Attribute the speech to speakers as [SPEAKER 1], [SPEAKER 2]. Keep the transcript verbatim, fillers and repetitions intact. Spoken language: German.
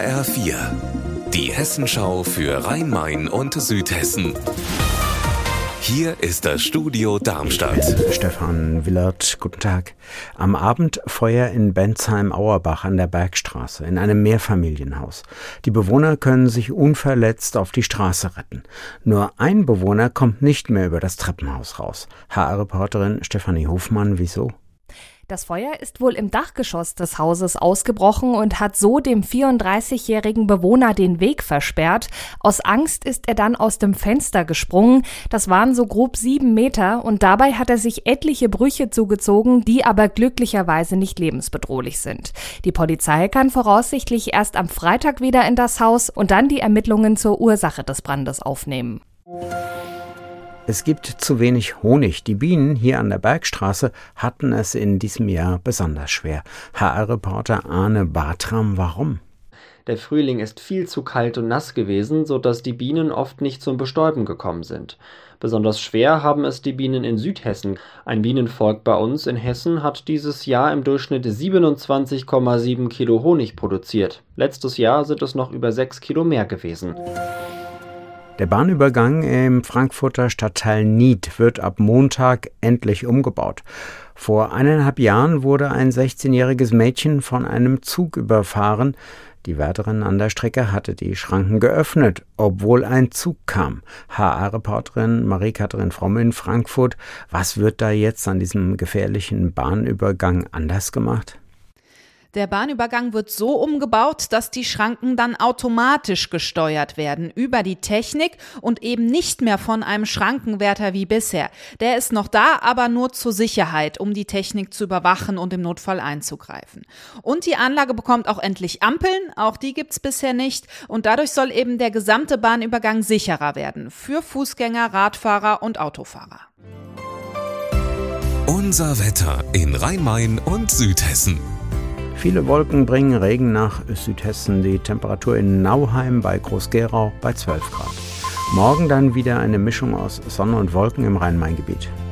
[SPEAKER 1] H R vier, die Hessenschau für Rhein-Main und Südhessen. Hier ist das Studio Darmstadt.
[SPEAKER 2] Stefan Willert, guten Tag. Am Abend Feuer in Bensheim-Auerbach an der Bergstraße in einem Mehrfamilienhaus. Die Bewohner können sich unverletzt auf die Straße retten. Nur ein Bewohner kommt nicht mehr über das Treppenhaus raus. H R-Reporterin Stefanie Hofmann, wieso?
[SPEAKER 3] Das Feuer ist wohl im Dachgeschoss des Hauses ausgebrochen und hat so dem vierunddreißigjährigen Bewohner den Weg versperrt. Aus Angst ist er dann aus dem Fenster gesprungen. Das waren so grob sieben Meter und dabei hat er sich etliche Brüche zugezogen, die aber glücklicherweise nicht lebensbedrohlich sind. Die Polizei kann voraussichtlich erst am Freitag wieder in das Haus und dann die Ermittlungen zur Ursache des Brandes aufnehmen.
[SPEAKER 2] Es gibt zu wenig Honig. Die Bienen hier an der Bergstraße hatten es in diesem Jahr besonders schwer. H R-Reporter Arne Bartram, warum?
[SPEAKER 4] Der Frühling ist viel zu kalt und nass gewesen, sodass die Bienen oft nicht zum Bestäuben gekommen sind. Besonders schwer haben es die Bienen in Südhessen. Ein Bienenvolk bei uns in Hessen hat dieses Jahr im Durchschnitt siebenundzwanzig Komma sieben Kilo Honig produziert. Letztes Jahr sind es noch über sechs Kilo mehr gewesen.
[SPEAKER 2] Der Bahnübergang im Frankfurter Stadtteil Nied wird ab Montag endlich umgebaut. Vor eineinhalb Jahren wurde ein sechzehnjähriges Mädchen von einem Zug überfahren. Die Wärterin an der Strecke hatte die Schranken geöffnet, obwohl ein Zug kam. H R-Reporterin Marie-Kathrin Fromm in Frankfurt. Was wird da jetzt an diesem gefährlichen Bahnübergang anders gemacht?
[SPEAKER 5] Der Bahnübergang wird so umgebaut, dass die Schranken dann automatisch gesteuert werden über die Technik und eben nicht mehr von einem Schrankenwärter wie bisher. Der ist noch da, aber nur zur Sicherheit, um die Technik zu überwachen und im Notfall einzugreifen. Und die Anlage bekommt auch endlich Ampeln, auch die gibt's bisher nicht. Und dadurch soll eben der gesamte Bahnübergang sicherer werden für Fußgänger, Radfahrer und Autofahrer.
[SPEAKER 1] Unser Wetter in Rhein-Main und Südhessen.
[SPEAKER 2] Viele Wolken bringen Regen nach Südhessen. Die Temperatur in Nauheim bei Groß-Gerau bei zwölf Grad. Morgen dann wieder eine Mischung aus Sonne und Wolken im Rhein-Main-Gebiet.